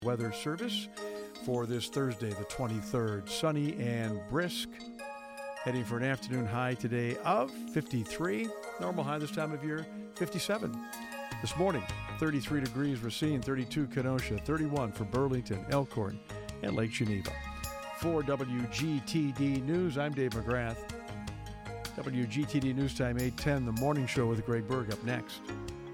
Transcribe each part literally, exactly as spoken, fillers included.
Weather service for this Thursday, the twenty-third. Sunny and brisk. Heading for an afternoon high today of fifty-three. Normal high this time of year, fifty-seven. This morning, thirty-three degrees Racine, thirty-two Kenosha, thirty-one for Burlington, Elkhorn, and Lake Geneva. For W G T D News, I'm Dave McGrath. W G T D News Time, eight ten, the morning show with Greg Berg up next.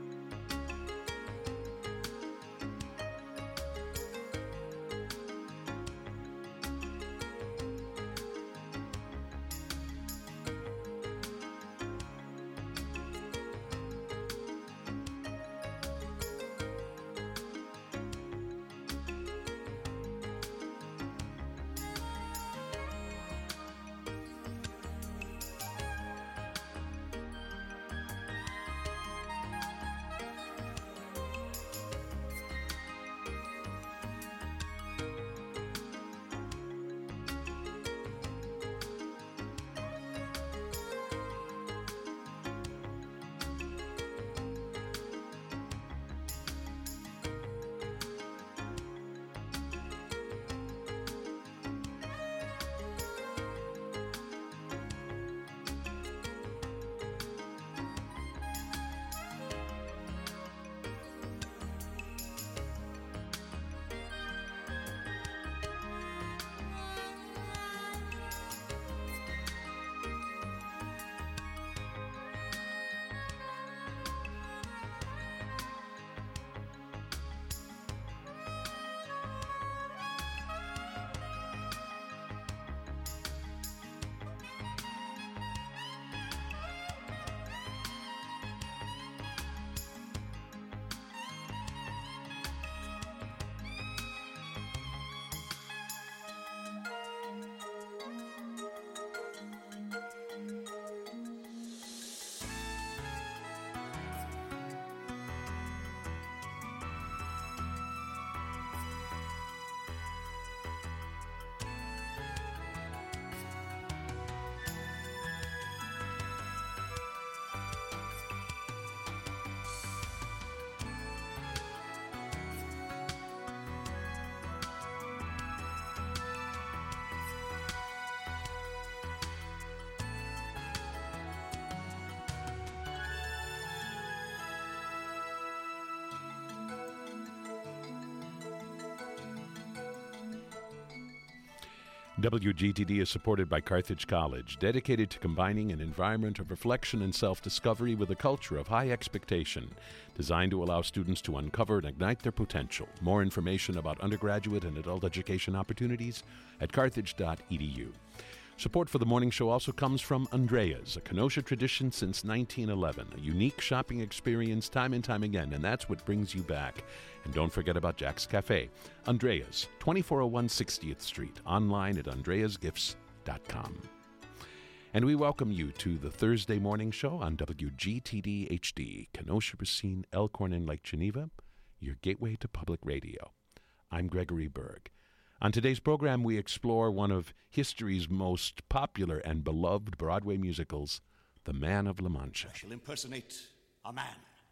W G T D is supported by Carthage College, dedicated to combining an environment of reflection and self-discovery with a culture of high expectation, designed to allow students to uncover and ignite their potential. More information about undergraduate and adult education opportunities at carthage dot e d u. Support for the morning show also comes from Andrea's, a Kenosha tradition since nineteen eleven, a unique shopping experience time and time again, and that's what brings you back. And don't forget about Jack's Cafe. Andrea's, twenty-four oh one sixtieth Street, online at andreas gifts dot com. And we welcome you to the Thursday morning show on W G T D H D, Kenosha, Racine, Elkhorn, and Lake Geneva, your gateway to public radio. I'm Gregory Berg. On today's program, we explore one of history's most popular and beloved Broadway musicals, The Man of La Mancha. I shall impersonate a man.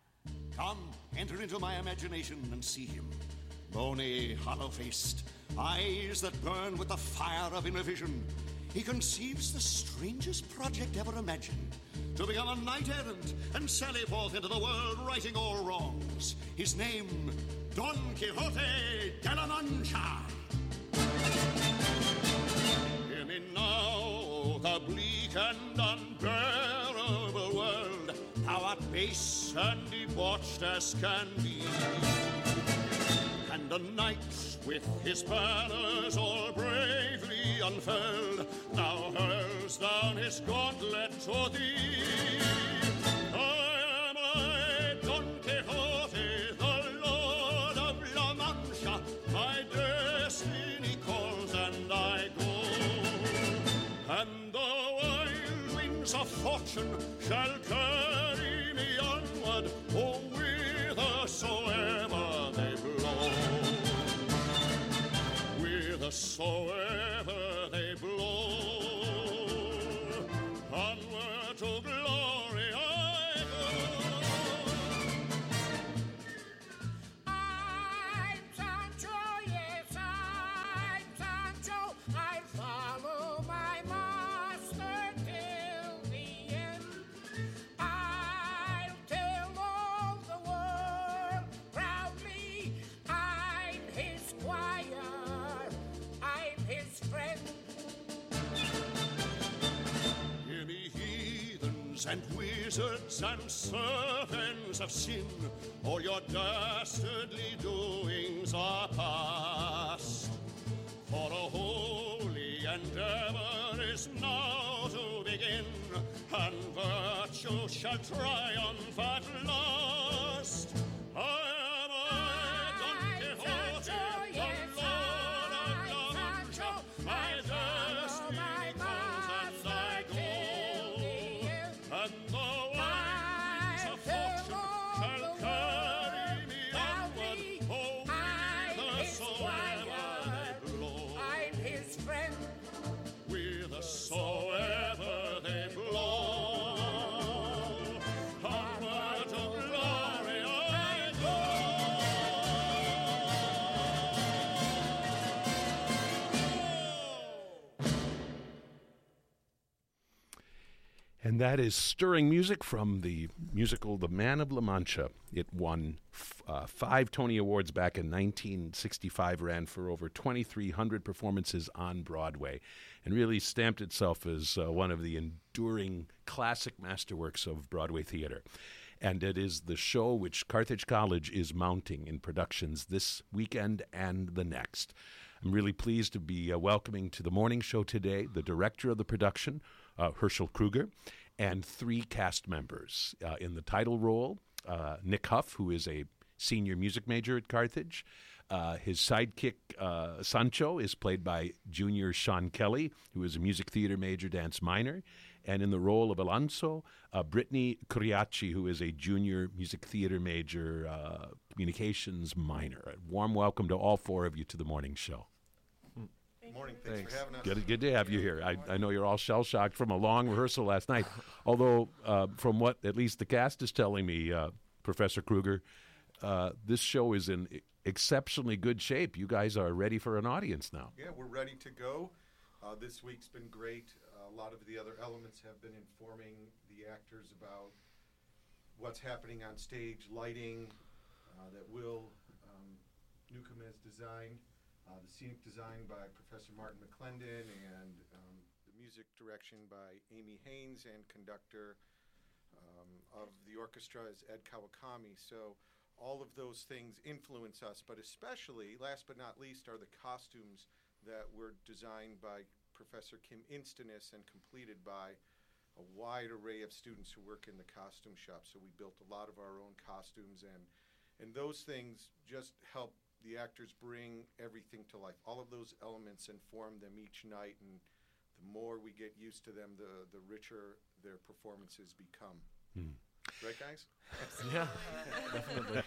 Come, enter into my imagination and see him. Bony, hollow-faced, eyes that burn with the fire of inner vision. He conceives the strangest project ever imagined, to become a knight-errant and sally forth into the world righting all wrongs. His name, Don Quixote de la Mancha. Hear me now, the bleak and unbearable world, thou art base and debauched as can be. And the knight with his banners all bravely unfurled now hurls down his gauntlet to thee. I am I, Don Quixote, the Lord of La Mancha, my destiny calls and I go. And the wild wings of fortune shall carry me onward, oh, whithersoever they blow. Whithersoever they blow, onward to glory I go. I'm Sancho, and wizards and servants of sin, all your dastardly doings are past. For a holy endeavor is now to begin, and virtue shall triumph at last. I am I, Don Quixote, the Lord of La Mancha. My destiny calls and I go, and the winds of fortune shall carry me onward, oh, whithersoever they blow. I'm his friend. Whithersoever they blow, onward to glory I go. And that is stirring music from the musical The Man of La Mancha. It won f- uh, five Tony Awards back in nineteen sixty-five, ran for over twenty-three hundred performances on Broadway, and really stamped itself as uh, one of the enduring classic masterworks of Broadway theater. And it is the show which Carthage College is mounting in productions this weekend and the next. I'm really pleased to be uh, welcoming to the morning show today the director of the production, uh, Herschel Kruger, and three cast members. Uh, in the title role, uh, Nick Huff, who is a senior music major at Carthage. Uh, his sidekick, uh, Sancho, is played by junior Sean Kelly, who is a music theater major, dance minor. And in the role of Alonso, uh, Brittany Curiaci, who is a junior music theater major, uh, communications minor. A warm welcome to all four of you to the morning show. Morning. Thanks, Thanks. for having us. Good, good to have you here. I, I know you're all shell-shocked from a long rehearsal last night. Although, uh, from what at least the cast is telling me, uh, Professor Kruger, uh, this show is in exceptionally good shape. You guys are ready for an audience now. Yeah, we're ready to go. Uh, this week's been great. Uh, a lot of the other elements have been informing the actors about what's happening on stage, lighting uh, that Will um, Newcomb has designed. Uh, the scenic design by Professor Martin McClendon, and um, the music direction by Amy Haynes, and conductor um, of the orchestra is Ed Kawakami. So all of those things influence us, but especially, last but not least, are the costumes that were designed by Professor Kim Instonis and completed by a wide array of students who work in the costume shop. So we built a lot of our own costumes, and and those things just help the actors bring everything to life. All of those elements inform them each night, and the more we get used to them, the, the richer their performances become. Hmm. Right, guys? Yeah, definitely.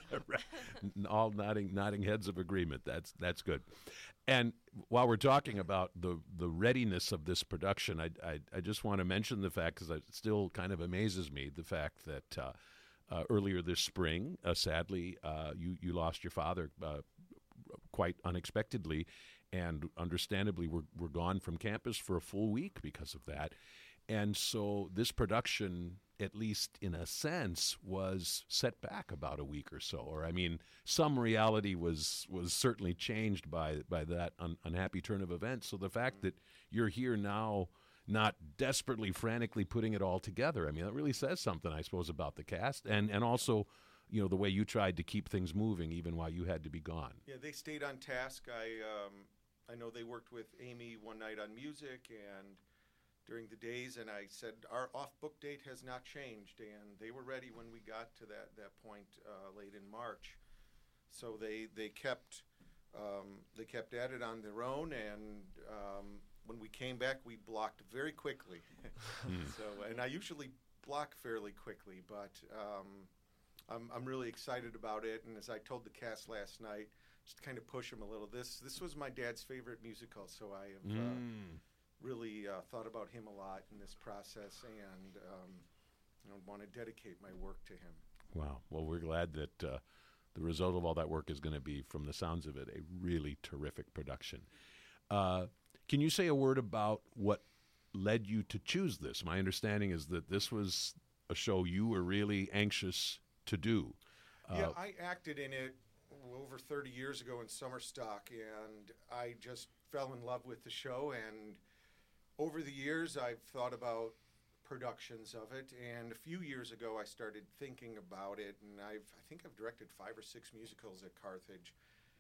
Right. All nodding, nodding heads of agreement. That's that's good. And while we're talking about the the readiness of this production, I I, I just want to mention the fact, because it still kind of amazes me, the fact that uh, uh, earlier this spring, uh, sadly, uh, you you lost your father uh, quite unexpectedly, and understandably, we're we're gone from campus for a full week because of that. And so this production, at least in a sense, was set back about a week or so. Or, I mean, some reality was was certainly changed by by that un- unhappy turn of events. So the fact that you're here now, not desperately, frantically putting it all together, I mean, that really says something, I suppose, about the cast. And, and also, you know, the way you tried to keep things moving even while you had to be gone. Yeah, they stayed on task. I um, I know they worked with Amy one night on music and during the days, and I said, our off-book date has not changed, and they were ready when we got to that, that point uh, late in March. So they they kept um, they kept at it on their own, and um, when we came back, we blocked very quickly. So, and I usually block fairly quickly, but um, I'm I'm really excited about it. And as I told the cast last night, just to kind of push them a little. This this was my dad's favorite musical, so I have. Uh, Mm. really uh, thought about him a lot in this process, and um, you know, want to dedicate my work to him. Wow. Well, we're glad that uh, the result of all that work is going to be, from the sounds of it, a really terrific production. Uh, can you say a word about what led you to choose this? My understanding is that this was a show you were really anxious to do. Uh, Yeah, I acted in it over thirty years ago in summer stock, and I just fell in love with the show. And over the years, I've thought about productions of it, and a few years ago I started thinking about it, and I've I think I've directed five or six musicals at Carthage,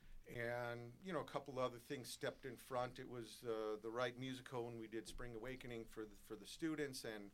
and you know a couple other things stepped in front. It was uh, the right musical when we did Spring Awakening for the, for the students, and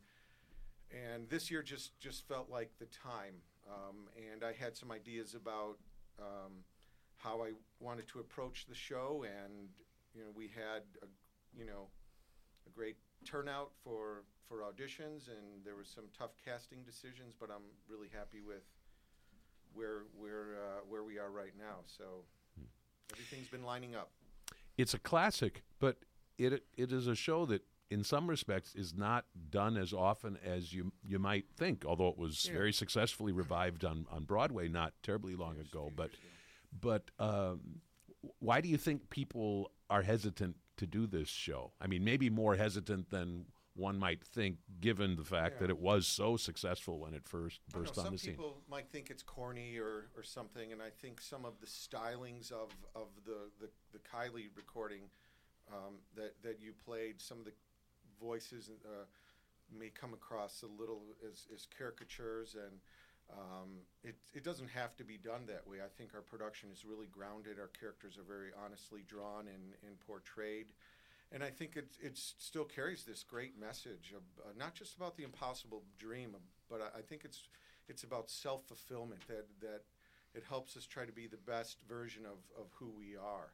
and this year just just felt like the time, um, and I had some ideas about um, how I wanted to approach the show, and you know we had a, you know a great turnout for for auditions, and there were some tough casting decisions, but I'm really happy with where where uh, where we are right now. So everything's been lining up. It's a classic, but it it is a show that in some respects is not done as often as you you might think, although it was Yeah. very successfully revived on, on Broadway not terribly long Yes, ago. few But years ago. but um, why do you think people are hesitant to do this show? I mean, maybe more hesitant than one might think, given the fact Yeah. that it was so successful when it first I don't burst know, on some the scene. people might think it's corny or, or something, and I think some of the stylings of, of the, the, the Kylie recording um, that, that you played, some of the voices uh, may come across a little as, as caricatures, and um, it, it doesn't have to be done that way. I think our production is really grounded. Our characters are very honestly drawn and, and portrayed. And I think it it still carries this great message of uh, not just about the impossible dream, but I, I think it's it's about self-fulfillment, that that it helps us try to be the best version of, of who we are.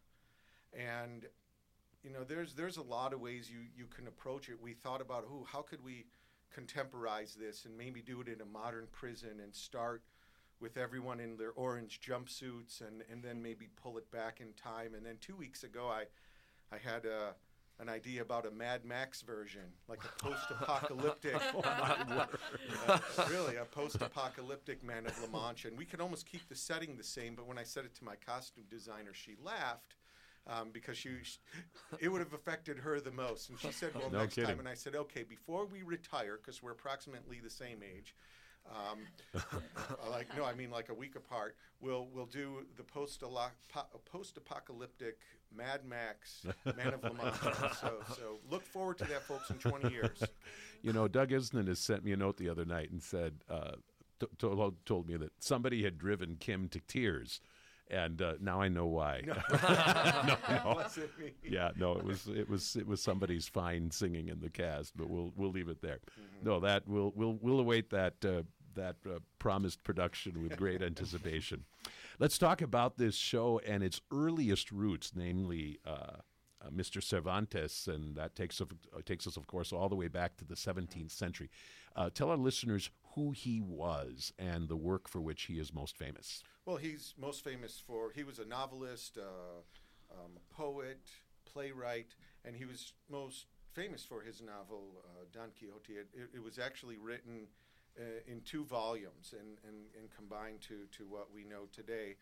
And you know, there's there's a lot of ways you, you can approach it. We thought about, oh, how could we contemporize this and maybe do it in a modern prison and start with everyone in their orange jumpsuits, and, and then maybe pull it back in time. And then two weeks ago, I I had a an idea about a Mad Max version, like a post-apocalyptic, uh, really a post-apocalyptic Man of La Mancha. And we could almost keep the setting the same, but when I said it to my costume designer, she laughed um, because she, it would have affected her the most. And she said, well, No next kidding. time. And I said, okay, before we retire, because we're approximately the same age, Um, like no, I mean like a week apart. We'll we'll do the post post-apocalyptic Mad Max Man of La Mancha. So so look forward to that, folks, in twenty years. You know, Doug Isnan has sent me a note the other night and said, uh, t- told, told me that somebody had driven Kim to tears, and uh, now I know why. No, no, no. Wasn't me. Yeah, no, it was it was it was somebody's fine singing in the cast, but we'll we'll leave it there. Mm-hmm. No, that we'll we'll we'll await that uh, that uh, promised production with great anticipation. Let's talk about this show and its earliest roots, namely uh, uh, Mister Cervantes, and that takes of, uh, takes us, of course, all the way back to the seventeenth century. Uh, tell our listeners who he was and the work for which he is most famous. Well, he's most famous for, he was a novelist, uh, um, a poet, playwright, and he was most famous for his novel, uh, Don Quixote. It, it, it was actually written uh, in two volumes and, and, and combined to, to what we know today.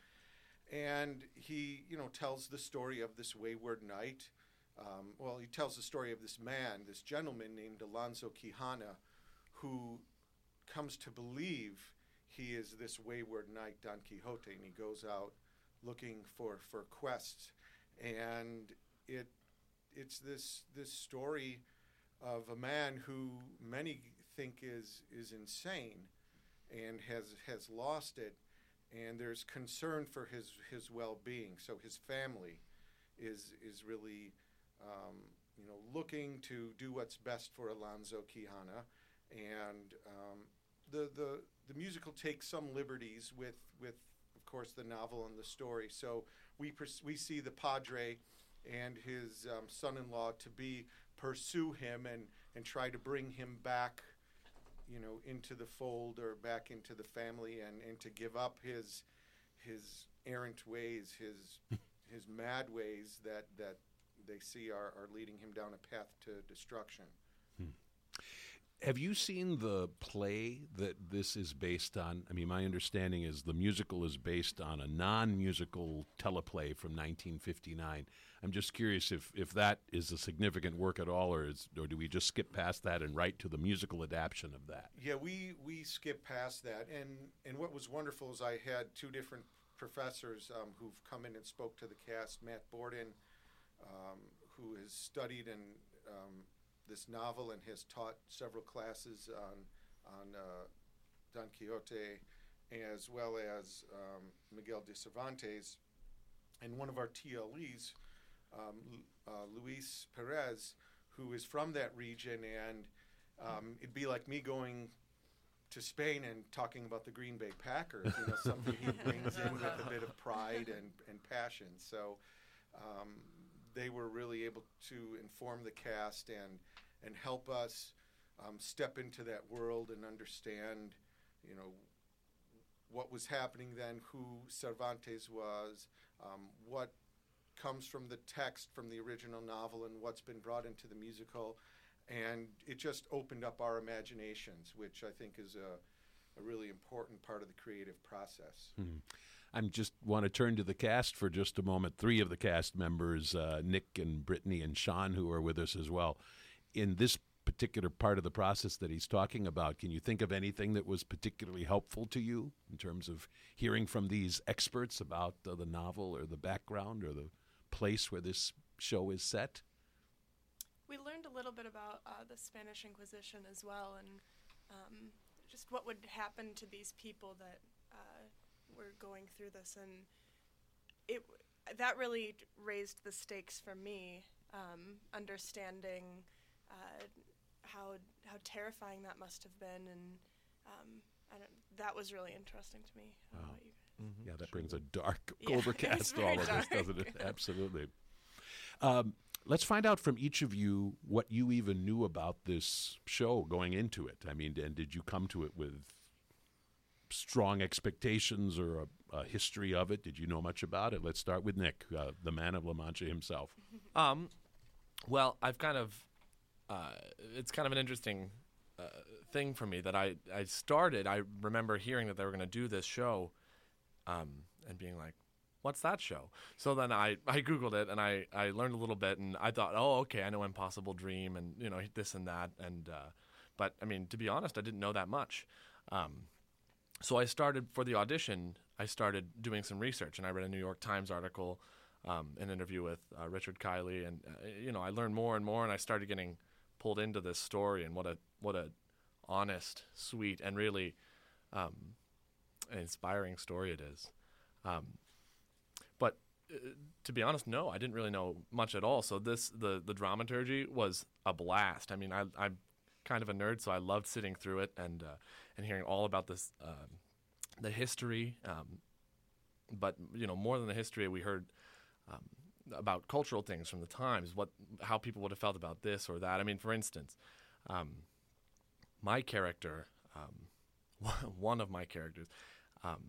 And he, you know, tells the story of this wayward knight. Um, well, he tells the story of this man, this gentleman named Alonso Quijana, who comes to believe he is this wayward knight, Don Quixote, and he goes out looking for, for quests. And it it's this this story of a man who many think is is insane and has has lost it, and there's concern for his, his well-being. So his family is is really um, you know looking to do what's best for Alonso Quijana, and um, the the the musical takes some liberties with with of course the novel and the story. So we pers- we see the padre and his um, son-in-law to be pursue him and and try to bring him back, you know, into the fold or back into the family, and, and to give up his his errant ways, his his mad ways that that they see are, are leading him down a path to destruction. Hmm. Have you seen the play that this is based on? I mean, my understanding is the musical is based on a non-musical teleplay from nineteen fifty-nine. I'm just curious if, if that is a significant work at all, or is, or do we just skip past that and right to the musical adaptation of that? Yeah, we, we skip past that. And, and what was wonderful is I had two different professors um, who've come in and spoke to the cast. Matt Borden, um, who has studied in um, this novel and has taught several classes on on uh, Don Quixote, as well as um, Miguel de Cervantes. And one of our T L Es, um, uh, Luis Perez, who is from that region, and um, it'd be like me going to Spain and talking about the Green Bay Packers, you know, something he brings in with a bit of pride and, and passion. So um, they were really able to inform the cast and and help us um, step into that world and understand, you know, what was happening then, who Cervantes was, um, what comes from the text from the original novel and what's been brought into the musical. And it just opened up our imaginations, which I think is a, a really important part of the creative process. Hmm. I just want to turn to the cast for just a moment. Three of the cast members, uh, Nick and Brittany and Sean, who are with us as well. In this particular part of the process that he's talking about, can you think of anything that was particularly helpful to you in terms of hearing from these experts about uh, the novel or the background or the place where this show is set? We learned a little bit about uh, the Spanish Inquisition as well, and um, just what would happen to these people that uh, were going through this, and it that really raised the stakes for me, um, understanding uh, how how terrifying that must have been, and um, I don't, that was really interesting to me. How Wow. about you guys? Mm-hmm. Yeah, that brings a dark Yeah, overcast it's to all very of this, dark. doesn't it? Absolutely. Um, let's find out from each of you what you even knew about this show going into it. I mean, and did you come to it with strong expectations or a, a history of it? Did you know much about it? Let's start with Nick, uh, the man of La Mancha himself. Um, well, I've kind of, uh, it's kind of an interesting uh, thing for me that I, I started, I remember hearing that they were going to do this show um, and being like, what's that show? So then I, I Googled it and I, I learned a little bit and I thought, oh, okay, I know Impossible Dream and, you know, this and that. And, uh, but I mean, to be honest, I didn't know that much. Um, so I started, for the audition, I started doing some research and I read a New York Times article, um, an interview with uh, Richard Kiley. And, uh, you know, I learned more and more and I started getting pulled into this story and what a, what a honest, sweet, and really um, an inspiring story it is. Um, But uh, to be honest, no, I didn't really know much at all. So this, the, the dramaturgy was a blast. I mean, I, I'm kind of a nerd, so I loved sitting through it and uh, and hearing all about this, um, the history. Um, but you know, more than the history, we heard um, about cultural things from the times, what how people would have felt about this or that. I mean, for instance, um, my character, um, one of my characters. Um,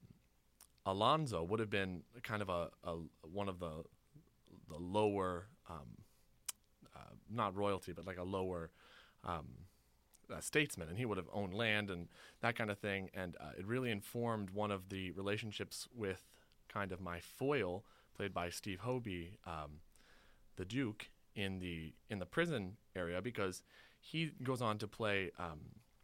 Alonzo would have been kind of a, a one of the the lower, um, uh, not royalty, but like a lower um, uh, statesman, and he would have owned land and that kind of thing. And uh, it really informed one of the relationships with kind of my foil, played by Steve Hobie, um, the Duke, in the in the prison area, because he goes on to play um,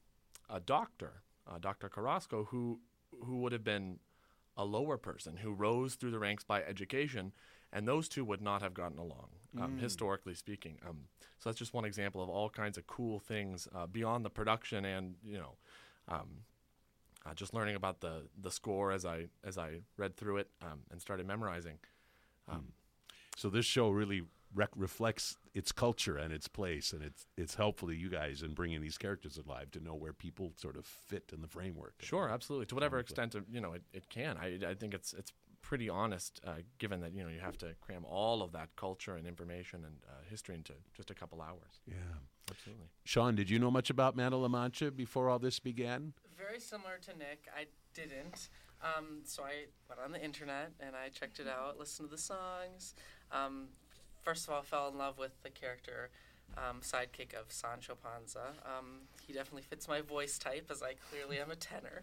a doctor, uh, Doctor Carrasco, who who would have been a lower person who rose through the ranks by education, and those two would not have gotten along, um, Mm. historically speaking. Um, so that's just one example of all kinds of cool things uh, beyond the production, and you know, um, uh, just learning about the the score as I as I read through it um, and started memorizing. Um, So this show really rec- reflects its culture and its place, and it's it's helpful to you guys in bringing these characters alive to know where people sort of fit in the framework. Sure, absolutely. To whatever Wonderful. extent uh, you know it, it can. I I think it's it's pretty honest, uh, given that you know you have to cram all of that culture and information and uh, history into just a couple hours. Yeah. Absolutely. Sean, did you know much about Man of La Mancha before all this began? Very similar to Nick. I didn't. Um, so I went on the internet and I checked it out, listened to the songs. Um, first of all, fell in love with the character um, sidekick of Sancho Panza. Um, he definitely fits my voice type, as I clearly am a tenor.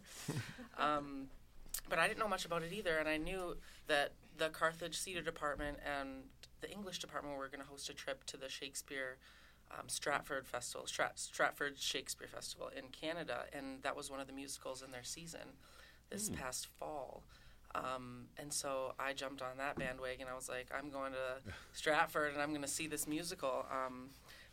um, but I didn't know much about it either, and I knew that the Carthage Theater Department and the English department were going to host a trip to the Shakespeare Um, Stratford Festival, Strat- Stratford Shakespeare Festival in Canada, and that was one of the musicals in their season this Mm. past fall. Um, and so I jumped on that bandwagon. I was like, I'm going to Stratford and I'm going to see this musical. Um,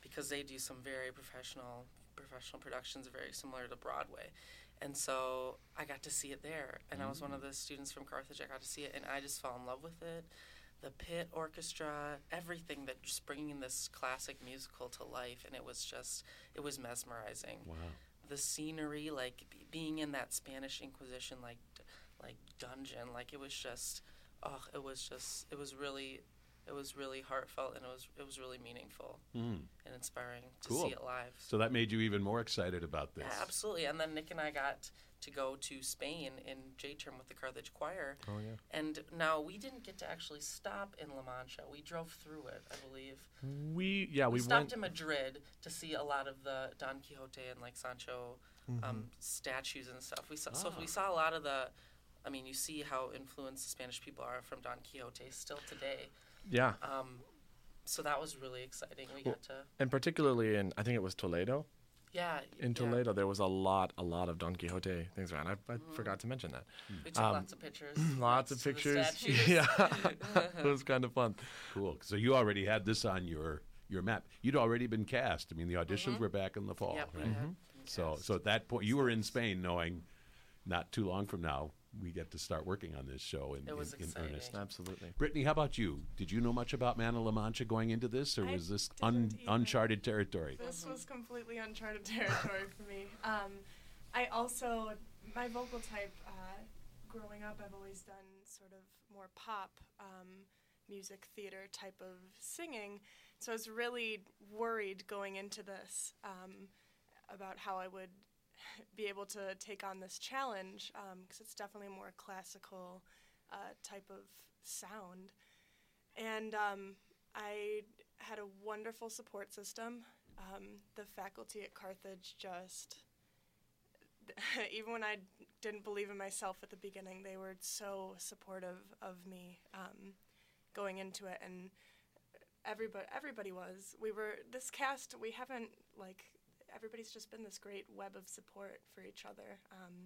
because they do some very professional professional productions, very similar to Broadway. And so I got to see it there, and mm. I was one of the students from Carthage. I got to see it, and I just fell in love with it. The pit orchestra, everything, that just bringing this classic musical to life, and it was just, it was mesmerizing. Wow. The scenery, like b- being in that Spanish Inquisition, like d- like dungeon, like it was just, oh, it was just, it was really, it was really heartfelt, and it was it was really meaningful mm. and inspiring to cool. see it live. So that made you even more excited about this. Yeah, absolutely. And then Nick and I got to go to Spain in J-term with the Carthage Choir. Oh, yeah. And now we didn't get to actually stop in La Mancha. We drove through it, I believe. We, yeah, we, we stopped went. in Madrid to see a lot of the Don Quixote and like Sancho Mm-hmm. um, statues and stuff. We saw, Ah. So we saw a lot of the, I mean, you see how influenced the Spanish people are from Don Quixote still today. Yeah. Um, so that was really exciting. We Well, got to, And particularly in, I think it was Toledo. yeah. In yeah. Toledo, there was a lot, a lot of Don Quixote things around. I, I Mm-hmm. forgot to mention that. We took Um, lots of pictures. Lots of next to the pictures. statues. Yeah, it was kind of fun. Cool. So you already had this on your, your map. You'd already been cast. I mean, the auditions were back in the fall, Yep, we right? had been So, cast. so at that point, you were in Spain, knowing not too long from now we get to start working on this show in, It was in, in exciting. earnest. Absolutely. Brittany, how about you? Did you know much about Man of La Mancha going into this, or I was this un, didn't either. uncharted territory? This was completely uncharted territory for me. Um, I also, my vocal type, uh, growing up, I've always done sort of more pop, um, music theater type of singing. So I was really worried going into this um, about how I would be able to take on this challenge, because it's definitely a more classical uh, type of sound. And um, I had a wonderful support system. Um, the faculty at Carthage just, even when I didn't believe in myself at the beginning, they were so supportive of me um, going into it. And everybody, everybody was. We were, this cast, we haven't, like, everybody's just been this great web of support for each other. Um,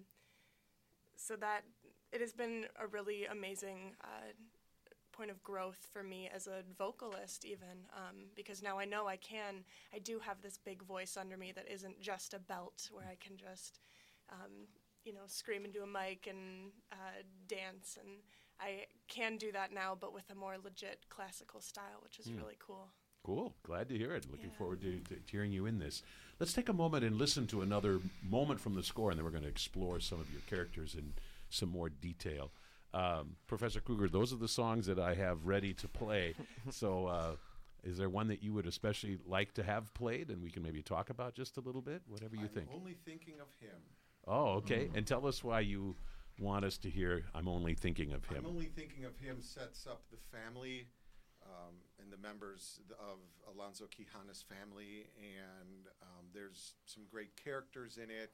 so that, it has been a really amazing uh, point of growth for me as a vocalist even, um, because now I know I can, I do have this big voice under me that isn't just a belt where I can just, um, you know, scream into a mic and uh, dance, and I can do that now, but with a more legit classical style, which is Mm. really cool. Cool. Glad to hear it. Looking Yeah. forward to, to hearing you in this. Let's take a moment and listen to another moment from the score, and then we're going to explore some of your characters in some more detail. Um, Professor Kruger, those are the songs that I have ready to play. So uh, is there one that you would especially like to have played, and we can maybe talk about just a little bit, whatever you I'm think? only thinking of him. Oh, okay. And tell us why you want us to hear I'm Only Thinking of Him. I'm only thinking of him sets up the family um, and the members of Alonso Quijana's family, and um, there's some great characters in it,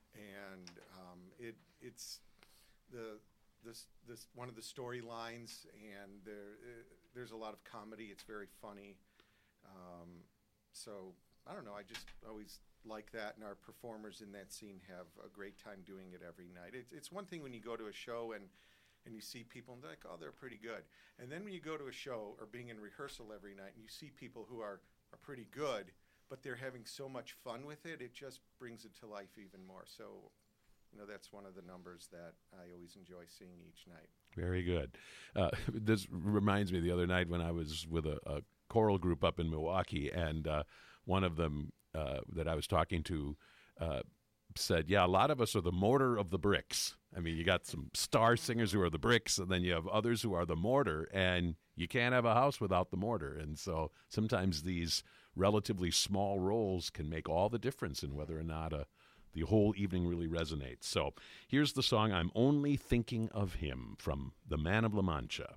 and um, it it's the this this one of the storylines, and there uh, there's a lot of comedy. It's very funny. Um, so I don't know. I just always like that, and our performers in that scene have a great time doing it every night. It's it's one thing when you go to a show and and you see people and they're like, oh, they're pretty good. And then when you go to a show or being in rehearsal every night and you see people who are, are pretty good, but they're having so much fun with it, it just brings it to life even more. So, you know, that's one of the numbers that I always enjoy seeing each night. Very good. Uh, this reminds me the other night when I was with a, a choral group up in Milwaukee, and uh, one of them uh, that I was talking to uh, said, yeah, a lot of us are the mortar of the bricks. I mean, you got some star singers who are the bricks, and then you have others who are the mortar, and you can't have a house without the mortar. And so sometimes these relatively small roles can make all the difference in whether or not a, the whole evening really resonates. So here's the song I'm Only Thinking of Him from The Man of La Mancha.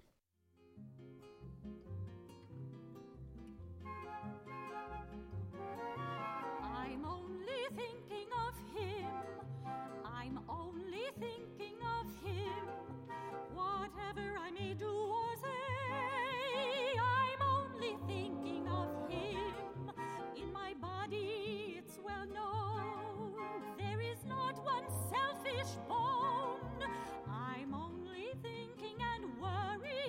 I'm only thinking of him. I'm only thinking of him. Whatever I may do or say, I'm only thinking of him. In my body, it's well known, there is not one selfish bone. I'm only thinking and worrying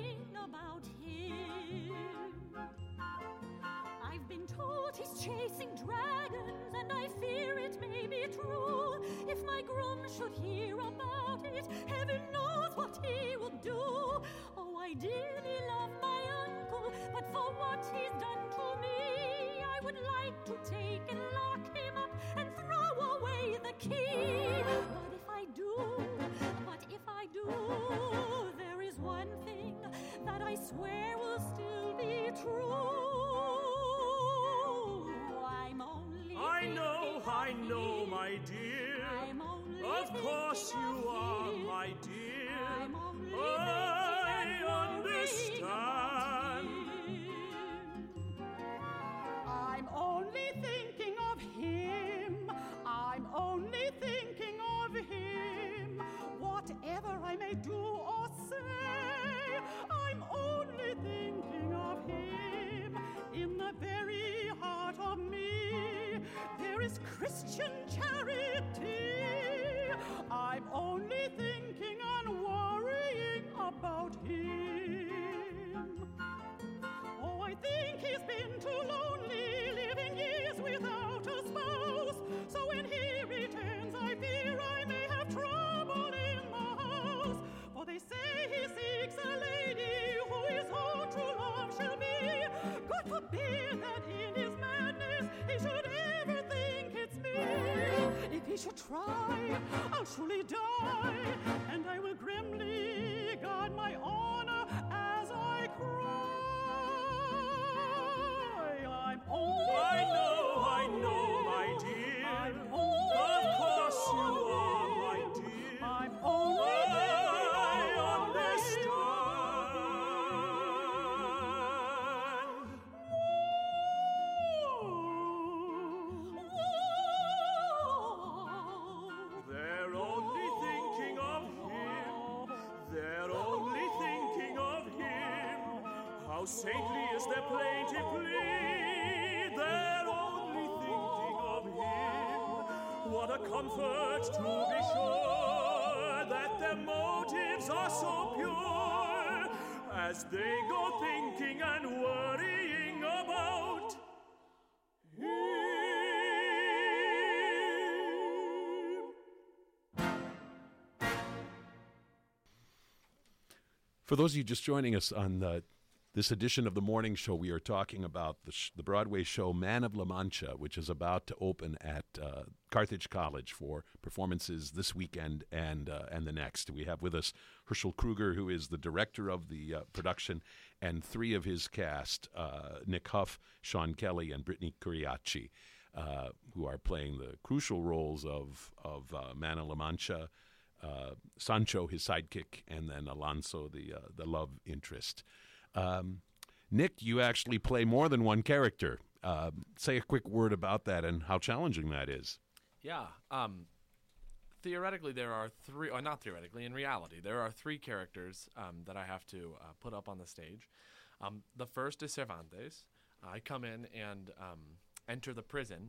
dragons, and I fear it may be true. If my groom should hear about it, heaven knows what he will do. Oh, I dearly love my uncle, but for what he's done to me, I would like to take and lock him up and throw away the key. But if I do, but if I do, there is one thing that I swear will still be true. I'm only I know, thinking I of know, him. my dear. I'm only Of course thinking you of are, him. my dear. I'm only I thinking and worrying understand. about him. I'm only thinking of him. I'm only thinking of him. Whatever I may do or say, I'm only thinking of him. In the very heart of me, there is Christian charity. I'm only thinking and worrying about him. Oh, I think he's been too lonely, living years without a spouse. So when he returns, I fear I may have trouble in the house. For they say he seeks a lady who his own true love shall be. God forbid that in his madness he should ever think it's me. If he should try, I'll surely die, and I will grimly guard my honor as I cry. I'm only I know, I know, my dear. I'm only Of course you thinking of are, him. my dear. I'm only I thinking understand. They're only thinking of him. They're only thinking of him. How saintly is their plaintive plea. They're only thinking of him. What a comfort to be sure that their motives are so pure as they go thinking and worrying about him. For those of you just joining us on the, this edition of the morning show, we are talking about the, sh- the Broadway show Man of La Mancha, which is about to open at uh, Carthage College for performances this weekend and uh, and the next. We have with us Herschel Kruger, who is the director of the uh, production, and three of his cast, uh, Nick Huff, Sean Kelly, and Brittany Curiaci, uh, who are playing the crucial roles of, of uh, Man of La Mancha, Uh, Sancho, his sidekick, and then Alonso, the uh, the love interest. Um, Nick, you actually play more than one character. Uh, say a quick word about that and how challenging that is. Yeah. Um, theoretically, there are three, or not theoretically, in reality, there are three characters um, that I have to uh, put up on the stage. Um, the first is Cervantes. I come in and um, enter the prison.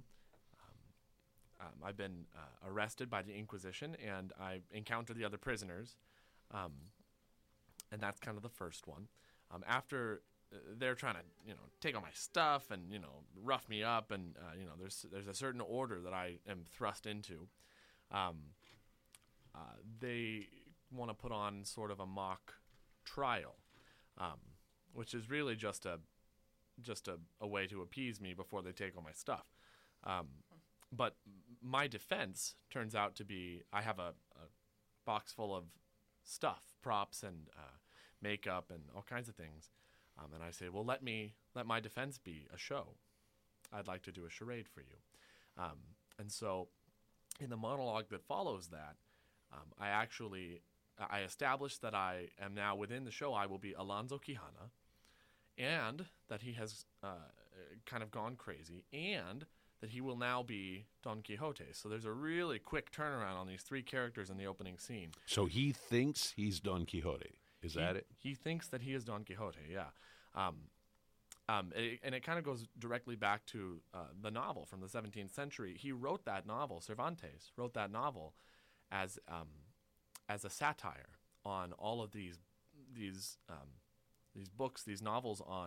Um, I've been uh, arrested by the Inquisition, and I encounter the other prisoners, um, and that's kind of the first one. Um, after uh, they're trying to, you know, take all my stuff and, you know, rough me up, and uh, you know, there's there's a certain order that I am thrust into. Um, uh, they want to put on sort of a mock trial, um, which is really just a just a, a way to appease me before they take all my stuff. Um, But my defense turns out to be I have a, a box full of stuff, props and uh, makeup and all kinds of things. Um, and I say, well, let me let my defense be a show. I'd like to do a charade for you. Um, and so in the monologue that follows that, um, I actually I establish that I am now within the show. I will be Alonso Quijana, and that he has uh, kind of gone crazy, and that he will now be Don Quixote. So there's a really quick turnaround on these three characters in the opening scene. So he thinks he's Don Quixote. Is he, that it? He thinks that he is Don Quixote, yeah. Um, um, it, and it kind of goes directly back to uh, the novel from the seventeenth century. He wrote that novel, Cervantes wrote that novel as um, as a satire on all of these these um, these books, these novels on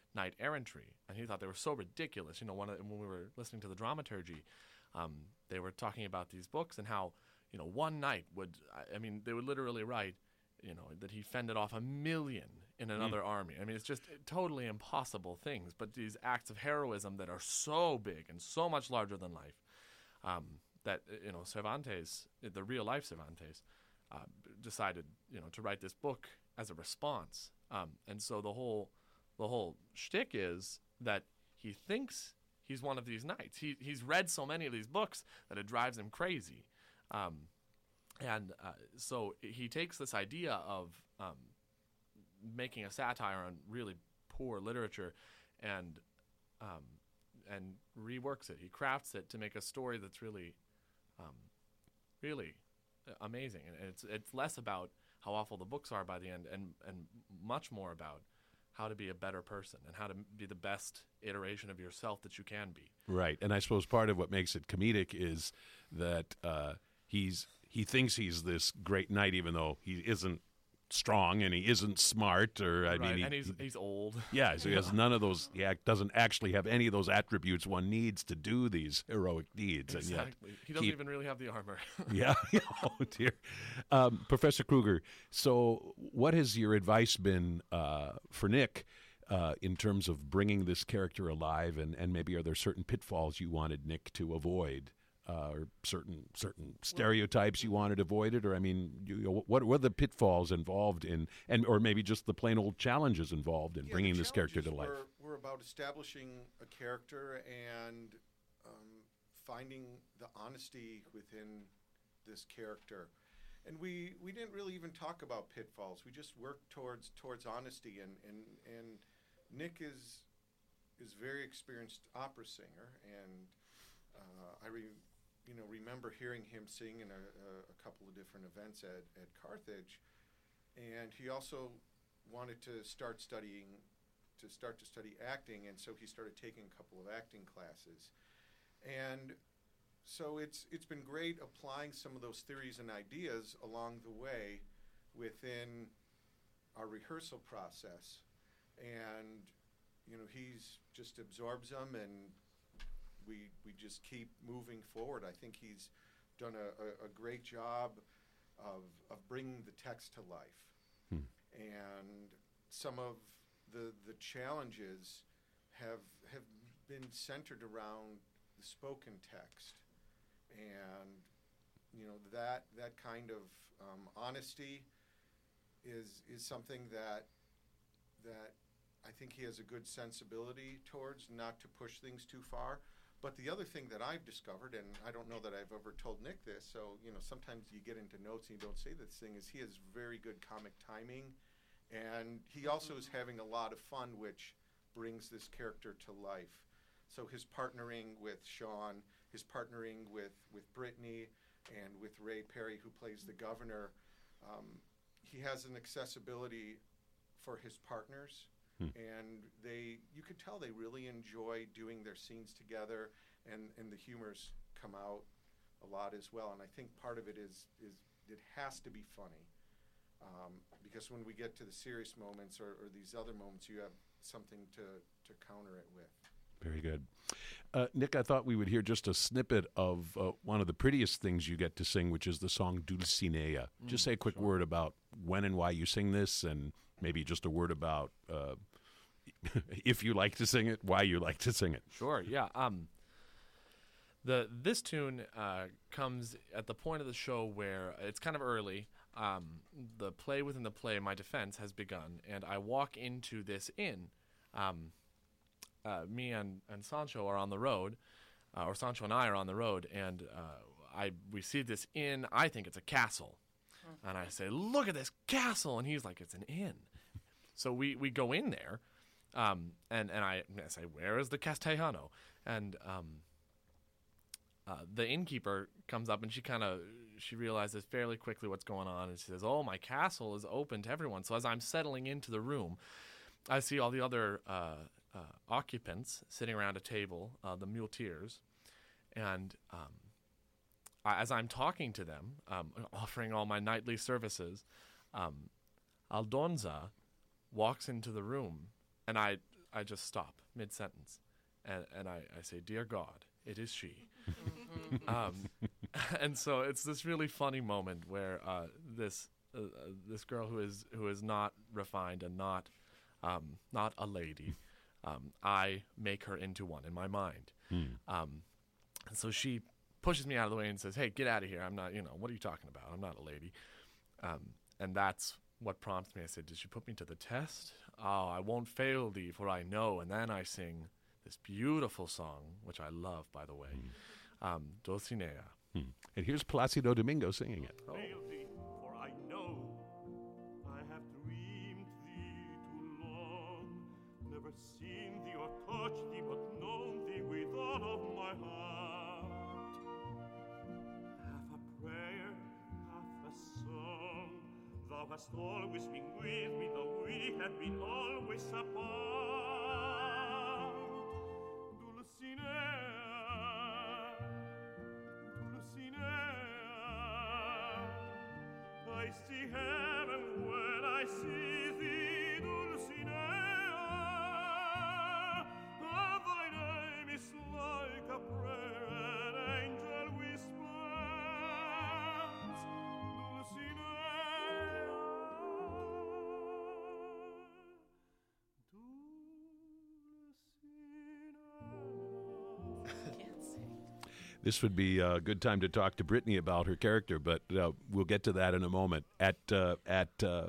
knight errantry, and he thought they were so ridiculous. You know, one of, when we were listening to the dramaturgy, um, they were talking about these books and how, you know, one knight would, I, I mean, they would literally write, you know, that he fended off a million in another mm. army. I mean, it's just totally impossible things, but these acts of heroism that are so big and so much larger than life, um, that, you know, Cervantes, the real life Cervantes, uh, decided, you know, to write this book as a response. Um, and so the whole, the whole shtick is that he thinks he's one of these knights. He he's read so many of these books that it drives him crazy. Um, and uh, so he takes this idea of um, making a satire on really poor literature, and um, and reworks it. He crafts it to make a story that's really, um, really amazing. And it's it's less about how awful the books are by the end, and and much more about how to be a better person and how to be the best iteration of yourself that you can be. Right, and I suppose part of what makes it comedic is that uh, he's he thinks he's this great knight, even though he isn't strong and he isn't smart, or I right. mean, he, and he's he's old. Yeah, so he has none of those. He act, doesn't actually have any of those attributes one needs to do these heroic deeds. Exactly. And yet he doesn't he, even really have the armor. yeah. Oh dear, um, Professor Kruger. So, what has your advice been uh, for Nick uh, in terms of bringing this character alive, and, and maybe are there certain pitfalls you wanted Nick to avoid? Uh, or certain certain stereotypes you wanted avoided, or I mean, you, you know, what were the pitfalls involved in, and or maybe just the plain old challenges involved in yeah, bringing this character to life? Were, were about establishing a character and um, finding the honesty within this character, and we we didn't really even talk about pitfalls. We just worked towards towards honesty, and and and Nick is is very experienced opera singer, and uh, I. Re- You know, remember hearing him sing in a, a, a couple of different events at, at Carthage, and he also wanted to start studying, to start to study acting, and so he started taking a couple of acting classes, and so it's it's been great applying some of those theories and ideas along the way within our rehearsal process, and you know he's just absorbs them, and We, we just keep moving forward. I think he's done a, a, a great job of, of bringing the text to life. Hmm. And some of the, the challenges have, have been centered around the spoken text. And, you know, that, that kind of um, honesty is, is something that, that I think he has a good sensibility towards, not to push things too far. But the other thing that I've discovered, and I don't know that I've ever told Nick this, so, you know, sometimes you get into notes and you don't say this thing, is he has very good comic timing, and he also is having a lot of fun, which brings this character to life. So his partnering with Sean, his partnering with, with Brittany, and with Ray Perry, who plays the governor, um, he has an accessibility for his partners. Hmm. And they, you could tell they really enjoy doing their scenes together, and, and the humors come out a lot as well. And I think part of it is, is it has to be funny, um, because when we get to the serious moments or, or these other moments, you have something to, to counter it with. Very good. Uh, Nick, I thought we would hear just a snippet of uh, one of the prettiest things you get to sing, which is the song Dulcinea. Mm, just say a quick sure. word about when and why you sing this, and maybe just a word about uh, if you like to sing it, why you like to sing it. Sure, yeah. Um, the This tune uh, comes at the point of the show where it's kind of early. Um, the play within the play, My Defense, has begun, and I walk into this inn. Um, uh, me and, and Sancho are on the road, uh, or Sancho and I are on the road, and uh, I we see this inn. I think it's a castle. And I say, look at this castle. And he's like, it's an inn. So we, we go in there, um, and, and I, I say, where is the Castellano? And um, uh, the innkeeper comes up, and she kind of, she realizes fairly quickly what's going on. And she says, oh, my castle is open to everyone. So as I'm settling into the room, I see all the other uh, uh, occupants sitting around a table, uh, the muleteers, and um, as I'm talking to them, um, offering all my nightly services, um, Aldonza walks into the room, and I I just stop mid-sentence, and, and I, I say, "Dear God, it is she." um, and so it's this really funny moment where uh, this uh, uh, this girl who is who is not refined and not um, not a lady, um, I make her into one in my mind. Hmm. Um, and so she pushes me out of the way and says, "Hey, get out of here! I'm not, you know, what are you talking about? I'm not a lady." Um, and that's what prompts me. I said, "Did she put me to the test? Oh, I won't fail thee, for I know." And then I sing this beautiful song, which I love, by the way, um, Dulcinea. Hmm. And here's Placido Domingo singing it. Fail thee, for I know I have dreamed thee too long, never seen thee or touched thee, but known thee with all of my heart. Half a prayer, half a song, thou hast always been with me, though we have been always apart. Dulcinea, I see heaven when I see thee, Dulcinea. Oh, thy name is like a prayer an angel whispers, Dulcinea, Dulcinea. Can't sing. This would be a good time to talk to Brittany about her character, but uh, we'll get to that in a moment. At uh, at uh,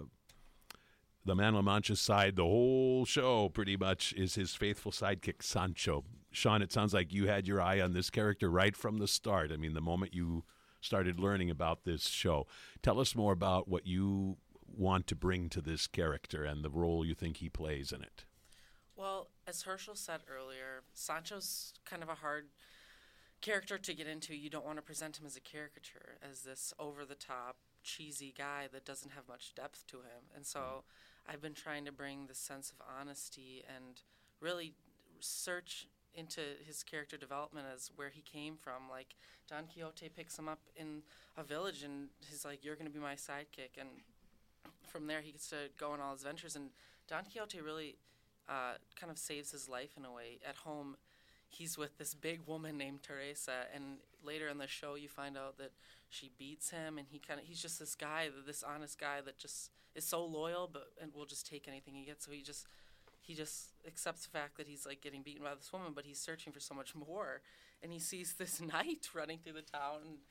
the Man La Mancha's side, the whole show pretty much is his faithful sidekick, Sancho. Sean, it sounds like you had your eye on this character right from the start. I mean, the moment you started learning about this show. Tell us more about what you want to bring to this character and the role you think he plays in it. Well, as Herschel said earlier, Sancho's kind of a hard character to get into. You don't want to present him as a caricature, as this over-the-top, cheesy guy that doesn't have much depth to him. And so I've been trying to bring this sense of honesty and really search into his character development as where he came from. Like, Don Quixote picks him up in a village, and he's like, "You're going to be my sidekick." And from there, he gets to go on all his ventures. And Don Quixote really uh, kind of saves his life in a way. At home, he's with this big woman named Teresa, and later in the show you find out that she beats him, and he kind of he's just this guy, this honest guy that just is so loyal, but and will just take anything he gets. So he just he just accepts the fact that he's like getting beaten by this woman, but he's searching for so much more, and he sees this knight running through the town, and,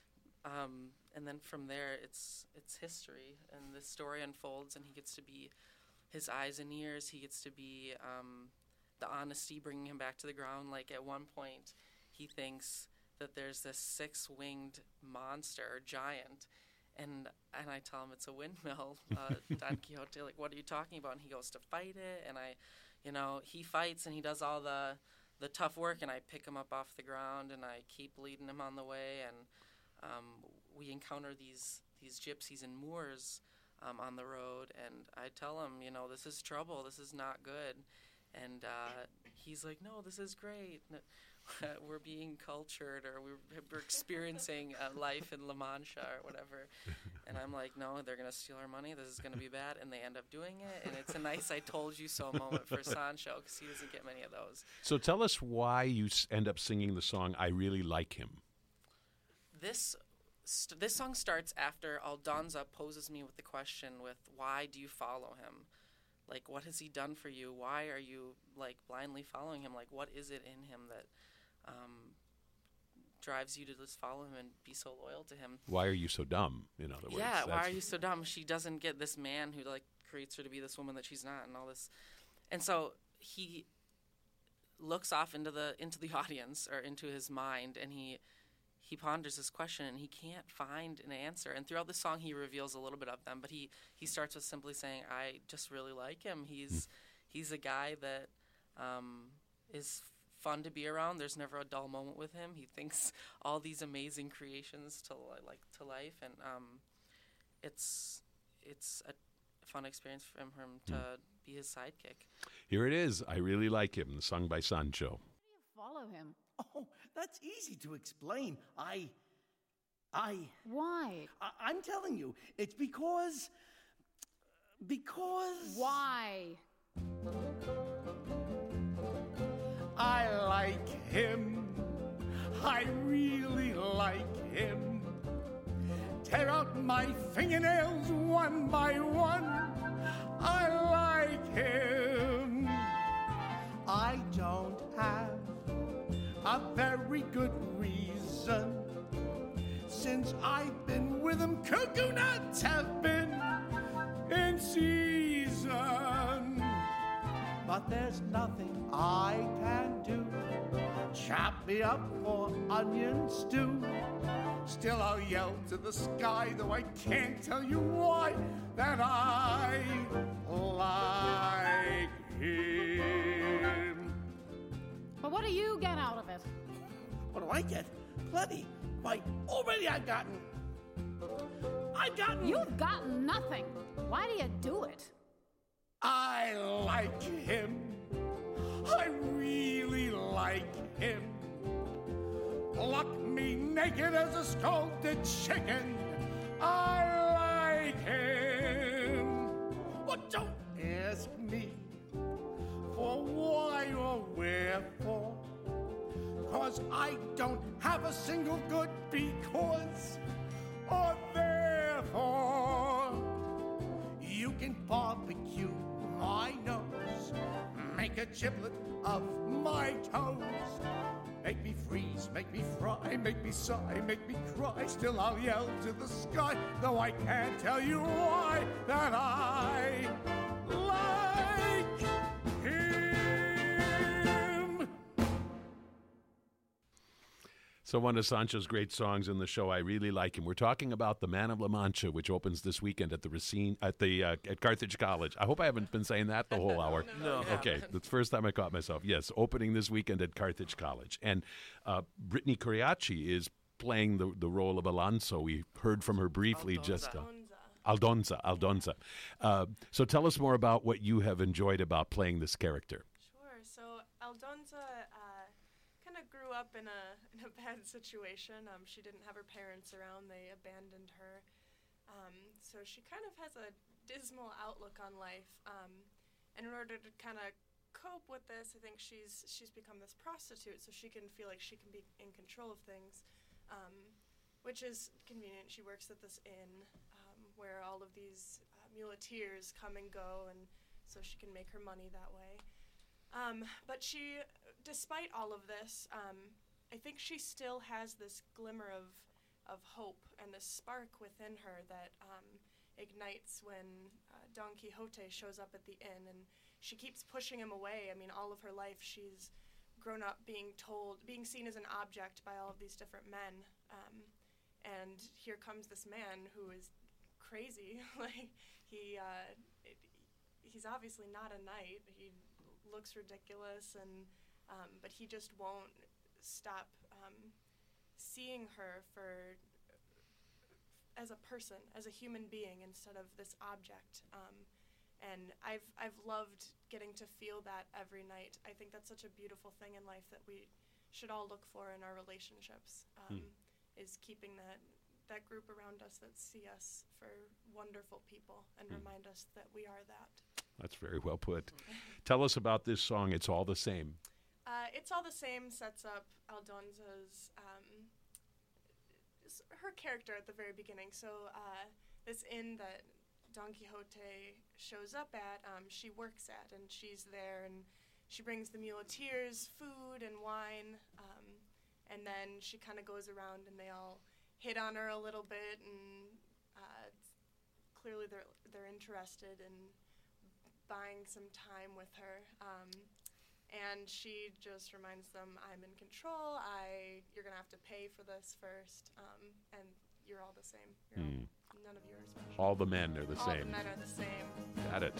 um, and then from there it's it's history, and the story unfolds, and he gets to be his eyes and ears. He gets to be um, the honesty, bringing him back to the ground. Like, at one point, he thinks that there's this six-winged monster, or giant, and and I tell him it's a windmill. Uh, Don Quixote, like, what are you talking about? And he goes to fight it, and I, you know, he fights, and he does all the the tough work, and I pick him up off the ground, and I keep leading him on the way, and um, we encounter these these gypsies and Moors um, on the road, and I tell him, you know, this is trouble, this is not good. And uh, he's like, "No, this is great. We're being cultured, or we're, we're experiencing uh, life in La Mancha or whatever." And I'm like, "No, they're going to steal our money. This is going to be bad." And they end up doing it. And it's a nice I told you so moment for Sancho, because he doesn't get many of those. So tell us why you s- end up singing the song, "I Really Like Him." This st- this song starts after Aldonza poses me with the question with, "Why do you follow him? Like, what has he done for you? Why are you, like, blindly following him? Like, what is it in him that um, drives you to just follow him and be so loyal to him?" Why are you so dumb, in other words? Yeah, why That's- are you so dumb? She doesn't get this man who, like, creates her to be this woman that she's not, and all this. And so he looks off into the into the audience, or into his mind, and he he ponders this question, and he can't find an answer. And throughout the song, he reveals a little bit of them, but he, he starts with simply saying, "I just really like him. He's he's a guy that um, is fun to be around. There's never a dull moment with him. He thinks all these amazing creations to li- like to life, and um, it's it's a fun experience for him, for him to be his sidekick." Here it is, "I Really Like Him," sung by Sancho. Follow him. Oh, that's easy to explain. I... I... Why? I I'm telling you, it's because... Because... Why? I like him. I really like him. Tear out my fingernails one by one. I like him. I don't have a very good reason. Since I've been with him, cuckoo nuts have been in season. But there's nothing I can do. Chop me up for onion stew. Still I'll yell to the sky, though I can't tell you why, that I like him. But what do you get out of it? What do I get? Plenty. Why, already I've gotten... I've gotten... You've gotten nothing. Why do you do it? I like him. I really like him. Pluck me naked as a scalded chicken. I like him. But don't ask me for why or wherefore. 'Cause I don't have a single good because or therefore. You can barbecue my nose, make a giblet of my toes. Make me freeze, make me fry, make me sigh, make me cry. Still I'll yell to the sky, though I can't tell you why, that I like him. So one of Sancho's great songs in the show, I really like him. We're talking about The Man of La Mancha, which opens this weekend at the Racine, at the uh, at Carthage College. I hope I haven't been saying that the whole hour. No. Okay, that's the first time I caught myself. Yes, opening this weekend at Carthage College. And uh, Brittany Coriacci is playing the, the role of Alonso. We heard from her briefly Aldonza. just... Uh, Aldonza, Aldonza. Uh, so tell us more about what you have enjoyed about playing this character. Sure. So Aldonza uh, kind of grew up in a in a bad situation. Um, she didn't have her parents around; they abandoned her. Um, so she kind of has a dismal outlook on life. Um, and in order to kind of cope with this, I think she's she's become this prostitute, so she can feel like she can be in control of things, um, which is convenient. She works at this inn um, where all of these uh, muleteers come and go, and so she can make her money that way. Um, but she, despite all of this, um, I think she still has this glimmer of of hope and this spark within her that um, ignites when uh, Don Quixote shows up at the inn, and she keeps pushing him away. I mean, all of her life she's grown up being told, being seen as an object by all of these different men, um, and here comes this man who is crazy. Like he, uh, it, he's obviously not a knight. He looks ridiculous, and um, but he just won't stop um, seeing her for as a person, as a human being, instead of this object. Um, and I've I've loved getting to feel that every night. I think that's such a beautiful thing in life that we should all look for in our relationships. Um, Hmm. Is keeping that that group around us that see us for wonderful people and Hmm. remind us that we are that. That's very well put. Tell us about this song, It's All the Same. Uh, It's All the Same sets up Aldonza's, um, s- her character at the very beginning. So uh, this inn that Don Quixote shows up at, um, she works at, and she's there, and she brings the muleteers food and wine, um, and then she kind of goes around, and they all hit on her a little bit, and uh, it's clearly they're they're interested in buying some time with her. Um, And she just reminds them, I'm in control. I, you're gonna have to pay for this first, um, and you're all the same. You're Hmm. all, none of you are special. All the men are the all same. the men are the same. Got it.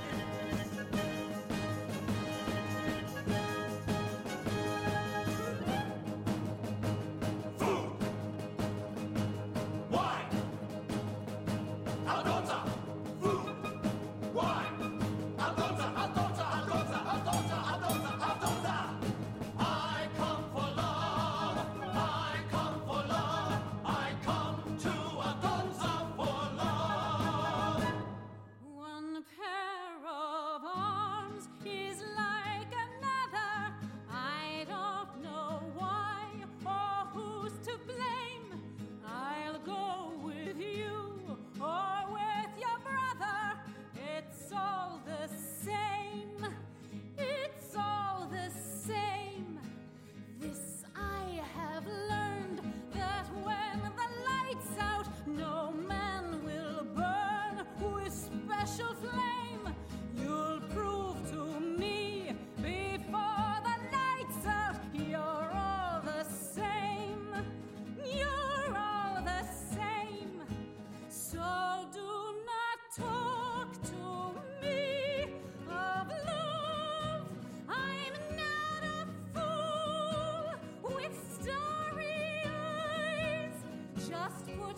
Wine! Aldonza! Food! Wine! Aldonza! Aldonza! Aldonza! Aldonza! Aldonza! Aldonza! I come for love! I come for love! I come to Aldonza for love! One pair of arms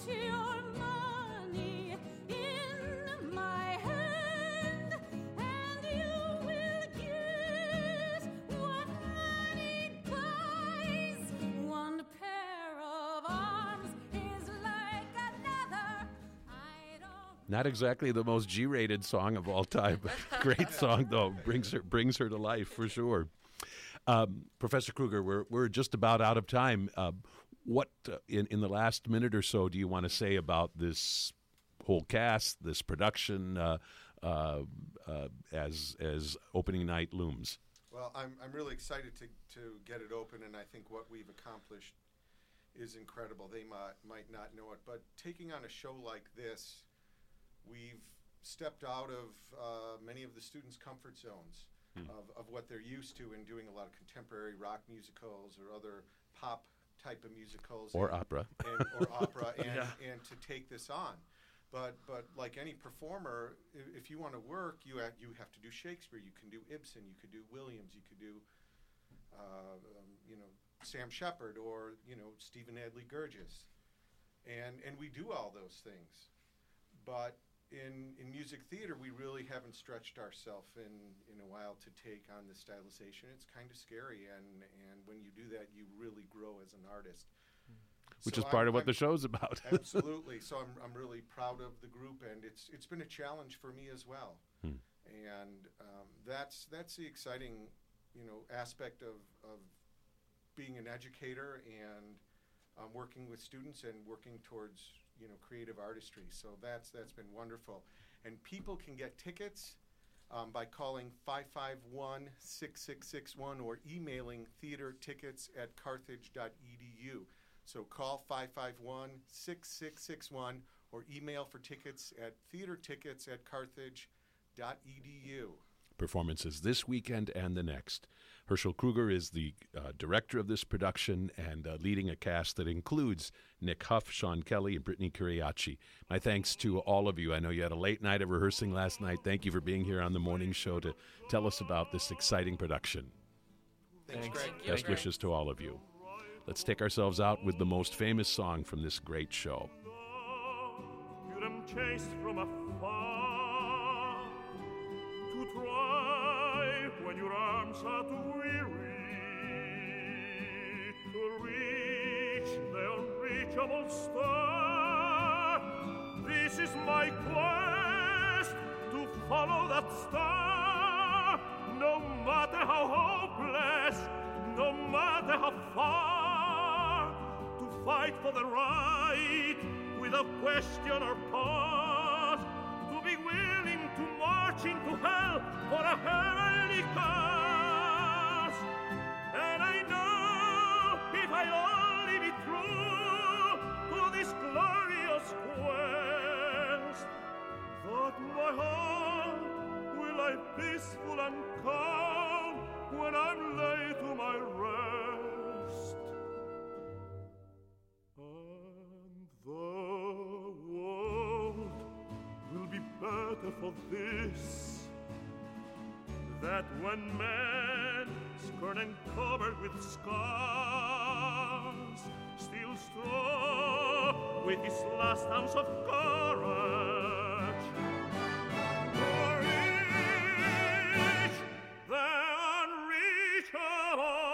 put your money in my hand, and you will guess what money buys. One pair of arms is like another. I don't. Not exactly the most G-rated song of all time, but great song though. Brings her brings her to life for sure. Um, Professor Kruger, we're we're just about out of time. Uh, what uh, in in the last minute or so do you want to say about this whole cast, this production, uh, uh, uh, as as opening night looms? Well, I'm I'm really excited to to get it open, and I think what we've accomplished is incredible. They might might not know it, but taking on a show like this, we've stepped out of uh, many of the students' comfort zones. Hmm. Of, of what they're used to in doing a lot of contemporary rock musicals or other pop type of musicals. Or and, opera. And, or opera, and, Yeah. and to take this on. But but like any performer, if, if you want to work, you have, you have to do Shakespeare. You can do Ibsen. You could do Williams. You could do, uh, um, you know, Sam Shepard or, you know, Stephen Adly Gurgis. And, and we do all those things. But In, in music theater, we really haven't stretched ourselves in, in a while to take on the stylization. It's kind of scary, and, and when you do that, you really grow as an artist. Which So is part I'm- of what I'm- the show's about. Absolutely. So I'm, I'm really proud of the group, and it's it's been a challenge for me as well. Hmm. And um, that's that's the exciting, you know, aspect of, of being an educator and um, working with students and working towards, you know, creative artistry. So that's that's been wonderful. And people can get tickets um, by calling five five one, six six six one or emailing theater tickets at carthage dot e d u. So call five five one, six six six one or email for tickets at theater tickets at carthage dot e d u. Performances this weekend and the next. Herschel Kruger is the uh, director of this production and uh, leading a cast that includes Nick Huff, Sean Kelly, and Brittany Curiaci. My thanks to all of you. I know you had a late night of rehearsing last night. Thank you for being here on the morning show to tell us about this exciting production. Thanks, Thanks. Greg. Thank you, Best Greg. wishes to all of you. Let's take ourselves out with the most famous song from this great show. You am chased from afar to try when your arms are too weary to reach the unreachable star. This is my quest to follow that star, no matter how hopeless, no matter how far, to fight for the right without question or pause, to be willing to march into hell for a heavenly cause. And I know if I only be true to this glorious quest, that my heart will lie peaceful and calm when I'm laid to my rest. And the world will be better for this, that when man, scarred and covered with scars, still strong with his last ounce of courage,